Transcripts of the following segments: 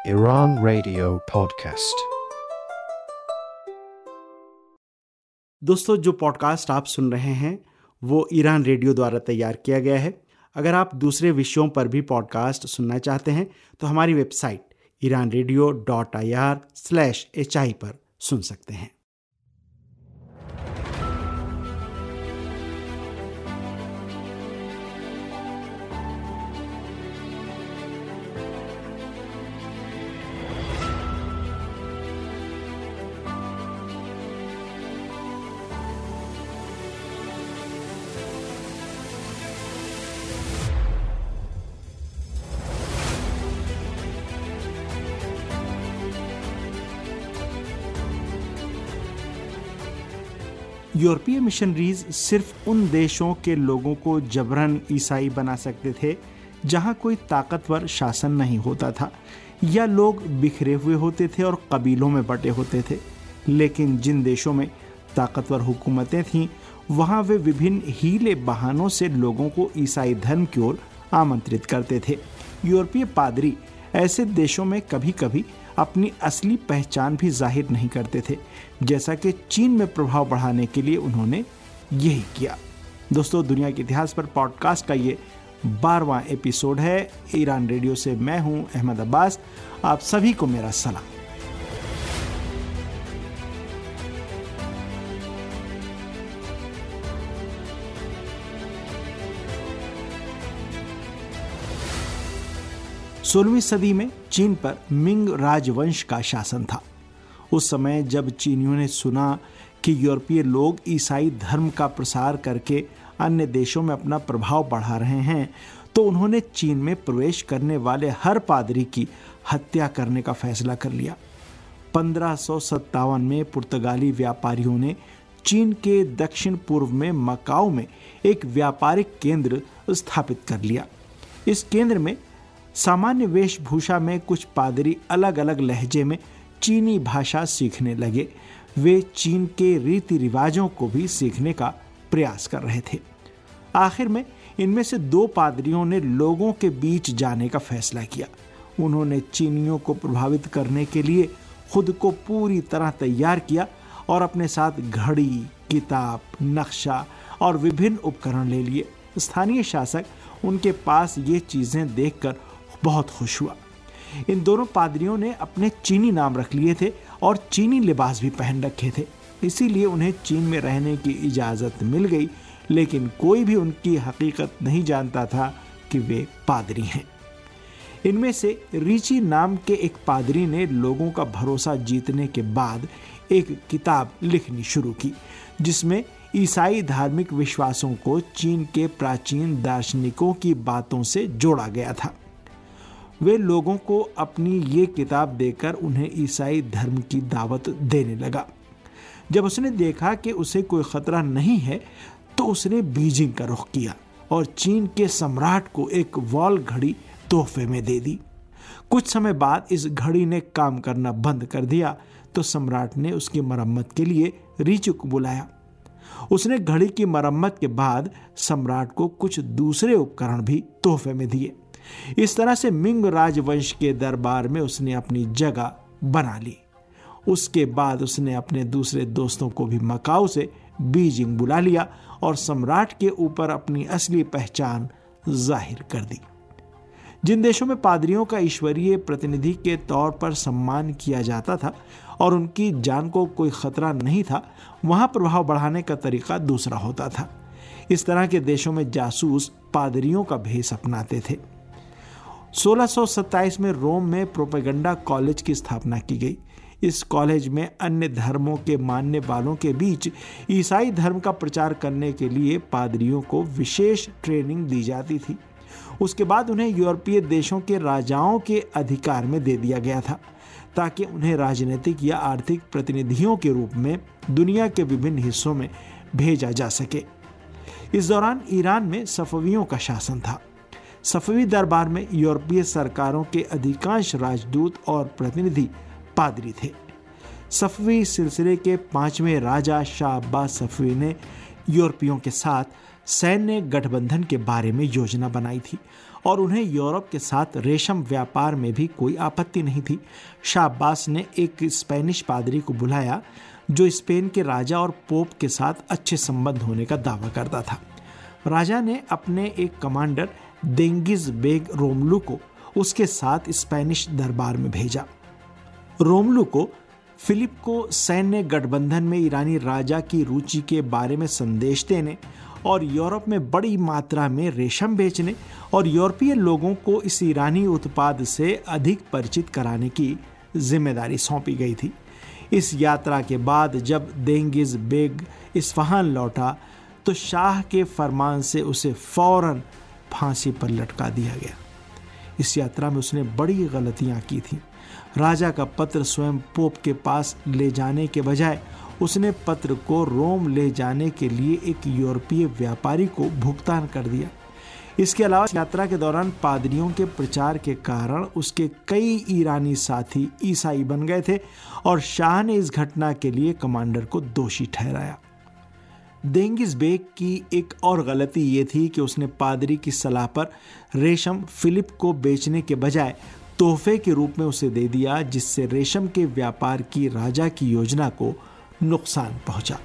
Iran Radio Podcast। दोस्तों, जो podcast आप सुन रहे हैं वो ईरान रेडियो द्वारा तैयार किया गया है। अगर आप दूसरे विषयों पर भी पॉडकास्ट सुनना चाहते हैं तो हमारी वेबसाइट iranradio.ir/hi पर सुन सकते हैं। यूरोपीय मिशनरीज सिर्फ उन देशों के लोगों को जबरन ईसाई बना सकते थे जहां कोई ताकतवर शासन नहीं होता था या लोग बिखरे हुए होते थे और कबीलों में बटे होते थे। लेकिन जिन देशों में ताकतवर हुकूमतें थीं वहां वे विभिन्न हीले बहानों से लोगों को ईसाई धर्म की ओर आमंत्रित करते थे। यूरोपीय पादरी ऐसे देशों में कभी कभी अपनी असली पहचान भी जाहिर नहीं करते थे, जैसा कि चीन में प्रभाव बढ़ाने के लिए उन्होंने यही किया। दोस्तों, दुनिया के इतिहास पर पॉडकास्ट का ये 12वां एपिसोड है। ईरान रेडियो से मैं हूं अहमद अब्बास। आप सभी को मेरा सलाम। सोलहवीं सदी में चीन पर मिंग राजवंश का शासन था। उस समय जब चीनियों ने सुना कि यूरोपीय लोग ईसाई धर्म का प्रसार करके अन्य देशों में अपना प्रभाव बढ़ा रहे हैं, तो उन्होंने चीन में प्रवेश करने वाले हर पादरी की हत्या करने का फैसला कर लिया। 1557 में पुर्तगाली व्यापारियों ने चीन के दक्षिण पूर्व में मकाओ में एक व्यापारिक केंद्र स्थापित कर लिया। इस केंद्र में सामान्य वेशभूषा में कुछ पादरी अलग अलग लहजे में चीनी भाषा सीखने लगे। वे चीन के रीति रिवाजों को भी सीखने का प्रयास कर रहे थे। आखिर में इनमें से 2 पादरियों ने लोगों के बीच जाने का फैसला किया। उन्होंने चीनियों को प्रभावित करने के लिए खुद को पूरी तरह तैयार किया और अपने साथ घड़ी, किताब, नक्शा और विभिन्न उपकरण ले लिए। स्थानीय शासक उनके पास ये चीजें देखकर बहुत खुश हुआ। इन दोनों पादरियों ने अपने चीनी नाम रख लिए थे और चीनी लिबास भी पहन रखे थे, इसीलिए उन्हें चीन में रहने की इजाज़त मिल गई। लेकिन कोई भी उनकी हकीकत नहीं जानता था कि वे पादरी हैं। इनमें से रिची नाम के एक पादरी ने लोगों का भरोसा जीतने के बाद एक किताब लिखनी शुरू की, जिसमें ईसाई धार्मिक विश्वासों को चीन के प्राचीन दार्शनिकों की बातों से जोड़ा गया था। वे लोगों को अपनी ये किताब देकर उन्हें ईसाई धर्म की दावत देने लगा। जब उसने देखा कि उसे कोई खतरा नहीं है तो उसने बीजिंग का रुख किया और चीन के सम्राट को एक वॉल घड़ी तोहफे में दे दी। कुछ समय बाद इस घड़ी ने काम करना बंद कर दिया तो सम्राट ने उसकी मरम्मत के लिए रीचू को बुलाया। उसने घड़ी की मरम्मत के बाद सम्राट को कुछ दूसरे उपकरण भी तोहफे में दिए। इस तरह से मिंग राजवंश के दरबार में उसने अपनी जगह बना ली। उसके बाद उसने अपने दूसरे दोस्तों को भी मकाओ से बीजिंग बुला लिया और सम्राट के ऊपर अपनी असली पहचान जाहिर कर दी। जिन देशों में पादरियों का ईश्वरीय प्रतिनिधि के तौर पर सम्मान किया जाता था और उनकी जान को कोई खतरा नहीं था, वहां प्रभाव बढ़ाने का तरीका दूसरा होता था। इस तरह के देशों में जासूस पादरियों का भेष अपनाते थे। 1627 में रोम में प्रोपेगेंडा कॉलेज की स्थापना की गई। इस कॉलेज में अन्य धर्मों के मानने वालों के बीच ईसाई धर्म का प्रचार करने के लिए पादरियों को विशेष ट्रेनिंग दी जाती थी। उसके बाद उन्हें यूरोपीय देशों के राजाओं के अधिकार में दे दिया गया था ताकि उन्हें राजनीतिक या आर्थिक प्रतिनिधियों के रूप में दुनिया के विभिन्न हिस्सों में भेजा जा सके। इस दौरान ईरान में सफवियों का शासन था। सफवी दरबार में यूरोपीय सरकारों के अधिकांश राजदूत और प्रतिनिधि पादरी थे। सफवी सिलसिले के 5वें राजा शाह अब्बास सफवी ने यूरोपियों के साथ सैन्य गठबंधन के बारे में योजना बनाई थी और उन्हें यूरोप के साथ रेशम व्यापार में भी कोई आपत्ति नहीं थी। शाह अब्बास ने एक स्पेनिश पादरी को बुलाया जो स्पेन के राजा और पोप के साथ अच्छे संबंध होने का दावा करता था। राजा ने अपने एक कमांडर देंगिज बेग रोमलू को उसके साथ स्पेनिश दरबार में भेजा। रोमलू को फिलिप को सैन्य गठबंधन में ईरानी राजा की रुचि के बारे में संदेश देने और यूरोप में बड़ी मात्रा में रेशम बेचने और यूरोपीय लोगों को इस ईरानी उत्पाद से अधिक परिचित कराने की जिम्मेदारी सौंपी गई थी। इस यात्रा के बाद जब देंगिज बेग इस्फहान लौटा तो शाह के फरमान से उसे फौरन फांसी पर लटका दिया गया। इस यात्रा में उसने बड़ी गलतियां की थी। राजा का पत्र स्वयं पोप के पास ले जाने के बजाय उसने पत्र को रोम ले जाने के लिए एक यूरोपीय व्यापारी को भुगतान कर दिया। इसके अलावा यात्रा के दौरान पादरियों के प्रचार के कारण उसके कई ईरानी साथी ईसाई बन गए थे और शाह ने इस घटना के लिए कमांडर को दोषी ठहराया। देंगिज बेग की एक और गलती ये थी कि उसने पादरी की सलाह पर रेशम फिलिप को बेचने के बजाय तोहफे के रूप में उसे दे दिया, जिससे रेशम के व्यापार की राजा की योजना को नुकसान पहुंचा।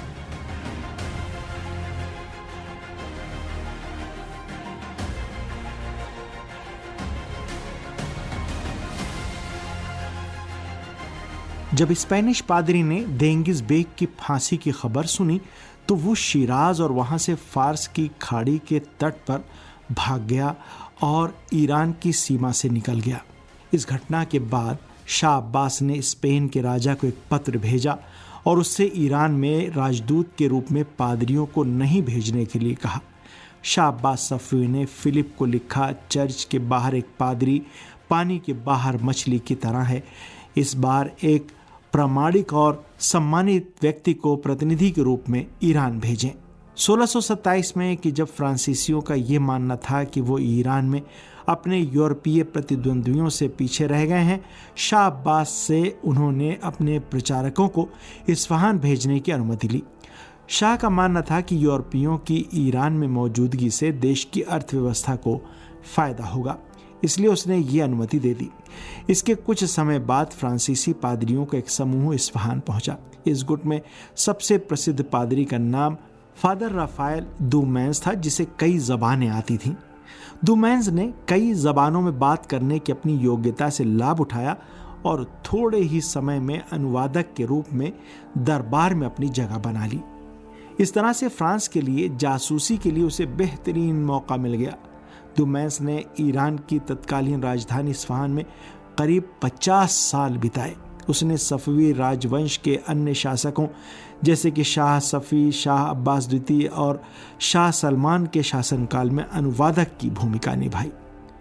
जब स्पेनिश पादरी ने देंगिज बेग की फांसी की खबर सुनी तो वो शिराज और वहां से फारस की खाड़ी के तट पर भाग गया और ईरान की सीमा से निकल गया। इस घटना के बाद शाह अब्बास ने स्पेन के राजा को एक पत्र भेजा और उससे ईरान में राजदूत के रूप में पादरियों को नहीं भेजने के लिए कहा। शाह अब्बास सफ़वी ने फिलिप को लिखा, चर्च के बाहर एक पादरी पानी के बाहर मछली की तरह है। इस बार एक प्रामाणिक और सम्मानित व्यक्ति को प्रतिनिधि के रूप में ईरान भेजें। 1627 में कि जब फ्रांसीसियों का ये मानना था कि वो ईरान में अपने यूरोपीय प्रतिद्वंद्वियों से पीछे रह गए हैं, शाह अब्बास से उन्होंने अपने प्रचारकों को इस्फहान भेजने की अनुमति ली। शाह का मानना था कि यूरोपियों की ईरान में मौजूदगी से देश की अर्थव्यवस्था को फायदा होगा, इसलिए उसने ये अनुमति दे दी। इसके कुछ समय बाद फ्रांसीसी पादरियों का एक समूह इस्फहान पहुंचा। इस गुट में सबसे प्रसिद्ध पादरी का नाम फादर राफेल दुमैंस था, जिसे कई ज़बानें आती थीं। दुमैंस ने कई ज़बानों में बात करने की अपनी योग्यता से लाभ उठाया और थोड़े ही समय में अनुवादक के रूप में दरबार में अपनी जगह बना ली। इस तरह से फ्रांस के लिए जासूसी के लिए उसे बेहतरीन मौका मिल गया। दुमैंस ने ईरान की तत्कालीन राजधानी इस्फहान में करीब 50 साल बिताए। उसने सफ़वी राजवंश के अन्य शासकों जैसे कि शाह सफ़ी, शाह अब्बास द्वितीय और शाह सलमान के शासनकाल में अनुवादक की भूमिका निभाई।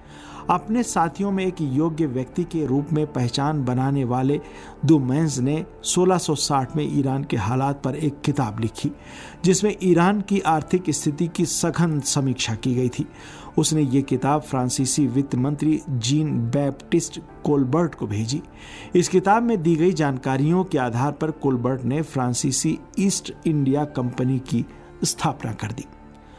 अपने साथियों में एक योग्य व्यक्ति के रूप में पहचान बनाने वाले दुमैंस ने 1660 में ईरान के हालात पर एक किताब लिखी, जिसमें ईरान की आर्थिक स्थिति की सघन समीक्षा की गई थी। उसने ये किताब फ्रांसीसी वित्त मंत्री जीन बैप्टिस्ट कोलबर्ट को भेजी। इस किताब में दी गई जानकारियों के आधार पर कोलबर्ट ने फ्रांसीसी ईस्ट इंडिया कंपनी की स्थापना कर दी।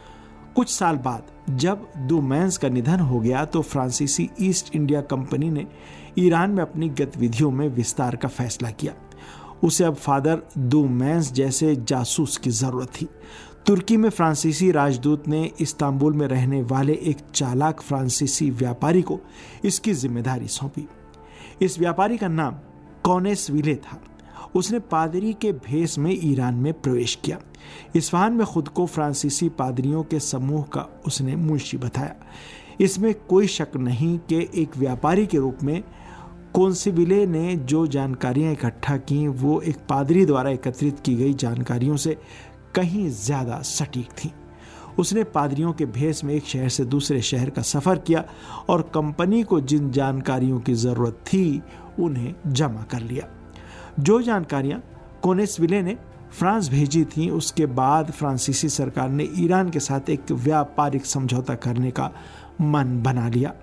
कुछ साल बाद जब दुमैंस का निधन हो गया तो फ्रांसीसी ईस्ट इंडिया कंपनी ने ईरान में अपनी गतिविधियों में विस्तार का फैसला किया। उसे अब फादर दुमैंस जैसे जासूस की जरूरत थी। तुर्की में फ्रांसीसी राजदूत ने इस्तांबुल में रहने वाले एक चालाक फ्रांसीसी व्यापारी को इसकी जिम्मेदारी सौंपी। इस व्यापारी का नाम कॉनेसविले था। उसने पादरी के भेष में ईरान में प्रवेश किया। इस्फहान में खुद को फ्रांसीसी पादरियों के समूह का उसने मुंशी बताया। इसमें कोई शक नहीं कि एक व्यापारी के रूप में कॉनेसविले ने जो जानकारियां इकट्ठा की वो एक पादरी द्वारा एकत्रित की गई जानकारियों से कहीं ज्यादा सटीक थी। उसने पादरियों के भेष में एक शहर से दूसरे शहर का सफर किया और कंपनी को जिन जानकारियों की जरूरत थी उन्हें जमा कर लिया। जो जानकारियां कॉनेसविले ने फ्रांस भेजी थीं, उसके बाद फ्रांसीसी सरकार ने ईरान के साथ एक व्यापारिक समझौता करने का मन बना लिया।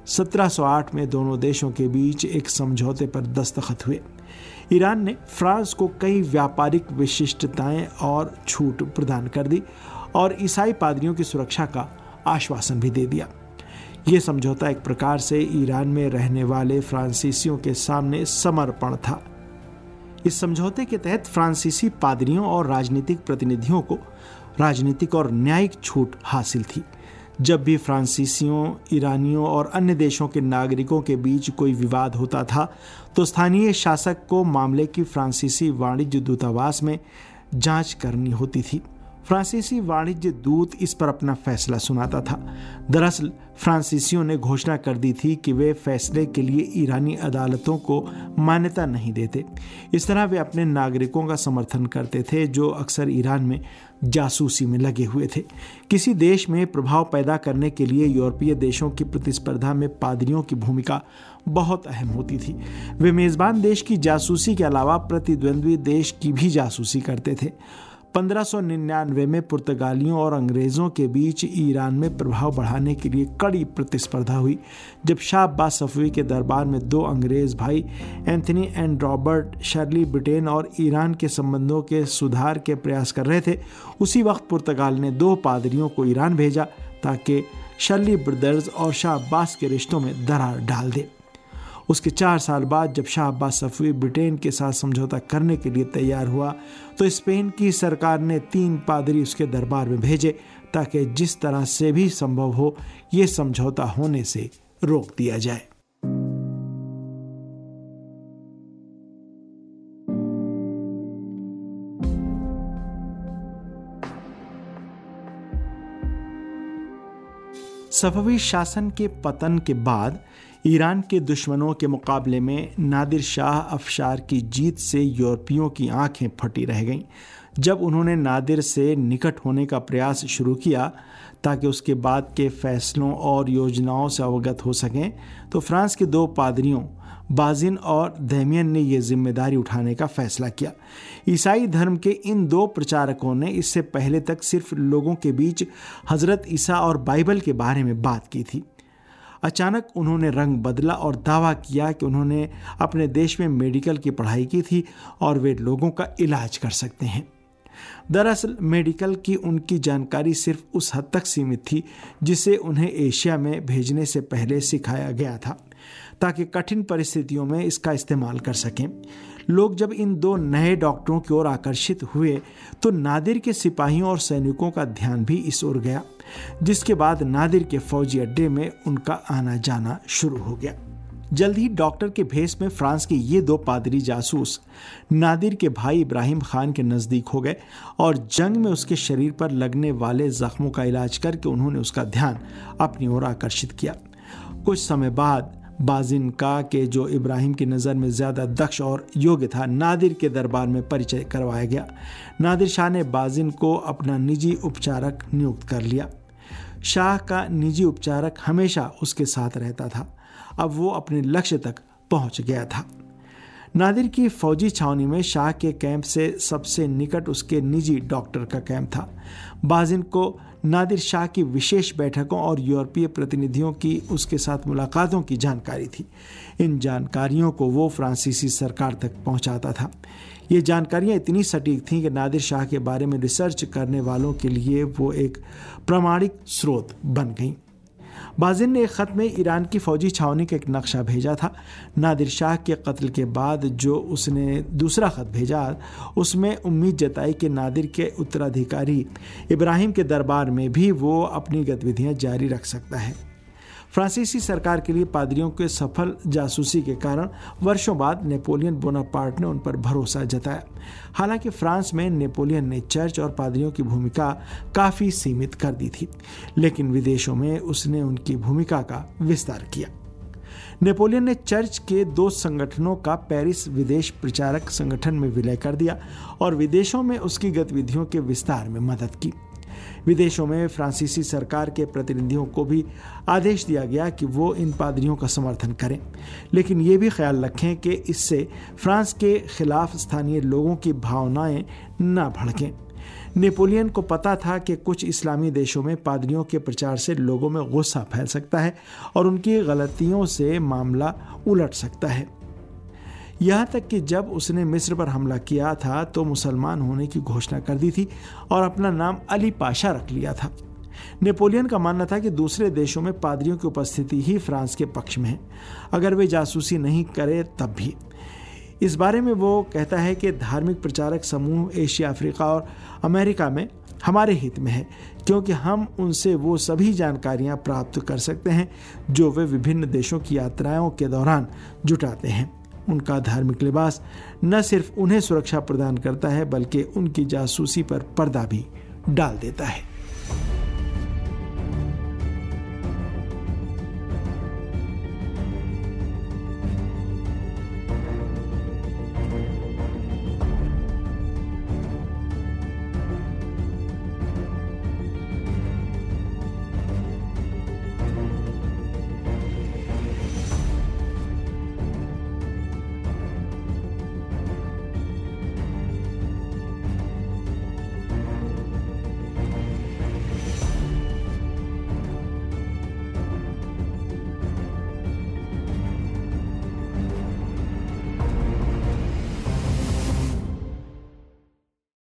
1708 में दोनों देशों के बीच एक समझौते पर दस्तखत हुए। ईरान ने फ्रांस को कई व्यापारिक विशिष्टताएं और छूट प्रदान कर दी और ईसाई पादरियों की सुरक्षा का आश्वासन भी दे दिया। ये समझौता एक प्रकार से ईरान में रहने वाले फ्रांसीसियों के सामने समर्पण था। इस समझौते के तहत फ्रांसीसी पादरियों और राजनीतिक प्रतिनिधियों को राजनीतिक और न्यायिक छूट हासिल थी। जब भी फ्रांसीसियों, ईरानियों और अन्य देशों के नागरिकों के बीच कोई विवाद होता था तो स्थानीय शासक को मामले की फ्रांसीसी वाणिज्य दूतावास में जांच करनी होती थी। फ्रांसीसी वाणिज्य दूत इस पर अपना फैसला सुनाता था। दरअसल फ्रांसीसियों ने घोषणा कर दी थी कि वे फैसले के लिए ईरानी अदालतों को मान्यता नहीं देते। इस तरह वे अपने नागरिकों का समर्थन करते थे जो अक्सर ईरान में जासूसी में लगे हुए थे। किसी देश में प्रभाव पैदा करने के लिए यूरोपीय देशों की प्रतिस्पर्धा में पादरियों की भूमिका बहुत अहम होती थी। वे मेजबान देश की जासूसी के अलावा प्रतिद्वंद्वी देश की भी जासूसी करते थे। 1599 में पुर्तगालियों और अंग्रेज़ों के बीच ईरान में प्रभाव बढ़ाने के लिए कड़ी प्रतिस्पर्धा हुई। जब शाह अब्बास सफवी के दरबार में दो अंग्रेज़ भाई Anthony and Robert Shirley Britain और ईरान के संबंधों के सुधार के प्रयास कर रहे थे, उसी वक्त पुर्तगाल ने 2 पादरियों को ईरान भेजा ताकि शर्ली ब्रदर्स और शाह अब्बास के रिश्तों में दरार डाल दे। उसके 4 साल बाद जब शाह अब्बास सफवी ब्रिटेन के साथ समझौता करने के लिए तैयार हुआ तो स्पेन की सरकार ने 3 पादरी उसके दरबार में भेजे ताकि जिस तरह से भी संभव हो ये समझौता होने से रोक दिया जाए। सफवी शासन के पतन के बाद ईरान के दुश्मनों के मुकाबले में नादिर शाह अफशार की जीत से यूरोपियों की आंखें फटी रह गईं। जब उन्होंने नादिर से निकट होने का प्रयास शुरू किया ताकि उसके बाद के फैसलों और योजनाओं से अवगत हो सकें तो फ्रांस के 2 पादरियों बाजिन और देमियन ने यह जिम्मेदारी उठाने का फैसला किया। ईसाई धर्म के इन 2 प्रचारकों ने इससे पहले तक सिर्फ लोगों के बीच हजरत ईसा और बाइबल के बारे में बात की थी। अचानक उन्होंने रंग बदला और दावा किया कि उन्होंने अपने देश में मेडिकल की पढ़ाई की थी और वे लोगों का इलाज कर सकते हैं। दरअसल मेडिकल की उनकी जानकारी सिर्फ उस हद तक सीमित थी जिसे उन्हें एशिया में भेजने से पहले सिखाया गया था ताकि कठिन परिस्थितियों में इसका इस्तेमाल कर सकें। लोग जब इन 2 नए डॉक्टरों की ओर आकर्षित हुए तो नादिर के सिपाहियों और सैनिकों का ध्यान भी इस ओर गया, जिसके बाद नादिर के फौजी अड्डे में उनका आना जाना शुरू हो गया। जल्द ही डॉक्टर के भेष में फ्रांस के ये 2 पादरी जासूस नादिर के भाई इब्राहिम खान के नज़दीक हो गए और जंग में उसके शरीर पर लगने वाले जख्मों का इलाज करके उन्होंने उसका ध्यान अपनी ओर आकर्षित किया। कुछ समय बाद बाजिन का के जो इब्राहिम की नज़र में ज़्यादा दक्ष और योग्य था, नादिर के दरबार में परिचय करवाया गया। नादिर शाह ने बाजिन को अपना निजी उपचारक नियुक्त कर लिया। शाह का निजी उपचारक हमेशा उसके साथ रहता था। अब वो अपने लक्ष्य तक पहुंच गया था। नादिर की फौजी छावनी में शाह के कैंप से सबसे निकट उसके निजी डॉक्टर का कैंप था। बाजिन को नादिर शाह की विशेष बैठकों और यूरोपीय प्रतिनिधियों की उसके साथ मुलाकातों की जानकारी थी। इन जानकारियों को वो फ्रांसीसी सरकार तक पहुंचाता था। ये जानकारियां इतनी सटीक थीं कि नादिर शाह के बारे में रिसर्च करने वालों के लिए वो एक प्रामाणिक स्रोत बन गईं। बाजिन ने एक ख़त में ईरान की फ़ौजी छावनी का एक नक्शा भेजा था। नादिर शाह के कत्ल के बाद जो उसने दूसरा ख़त भेजा उसमें उम्मीद जताई कि नादिर के उत्तराधिकारी इब्राहिम के दरबार में भी वो अपनी गतिविधियां जारी रख सकता है। फ्रांसीसी सरकार के लिए पादरियों के सफल जासूसी के कारण वर्षों बाद नेपोलियन बोनापार्ट ने उन पर भरोसा जताया। हालांकि फ्रांस में नेपोलियन ने चर्च और पादरियों की भूमिका काफ़ी सीमित कर दी थी, लेकिन विदेशों में उसने उनकी भूमिका का विस्तार किया। नेपोलियन ने चर्च के 2 संगठनों का पेरिस विदेश प्रचारक संगठन में विलय कर दिया और विदेशों में उसकी गतिविधियों के विस्तार में मदद की। विदेशों में फ्रांसीसी सरकार के प्रतिनिधियों को भी आदेश दिया गया कि वो इन पादरियों का समर्थन करें, लेकिन ये भी ख्याल रखें कि इससे फ्रांस के खिलाफ स्थानीय लोगों की भावनाएं न भड़कें। नेपोलियन को पता था कि कुछ इस्लामी देशों में पादरियों के प्रचार से लोगों में गुस्सा फैल सकता है और उनकी गलतियों से मामला उलट सकता है। यहाँ तक कि जब उसने मिस्र पर हमला किया था तो मुसलमान होने की घोषणा कर दी थी और अपना नाम अली पाशा रख लिया था। नेपोलियन का मानना था कि दूसरे देशों में पादरियों की उपस्थिति ही फ्रांस के पक्ष में है, अगर वे जासूसी नहीं करे तब भी। इस बारे में वो कहता है कि धार्मिक प्रचारक समूह एशिया, अफ्रीका और अमेरिका में हमारे हित में है, क्योंकि हम उनसे वो सभी जानकारियां प्राप्त कर सकते हैं जो वे विभिन्न देशों की यात्राओं के दौरान जुटाते हैं। उनका धार्मिक लिबास न सिर्फ उन्हें सुरक्षा प्रदान करता है, बल्कि उनकी जासूसी पर पर्दा भी डाल देता है।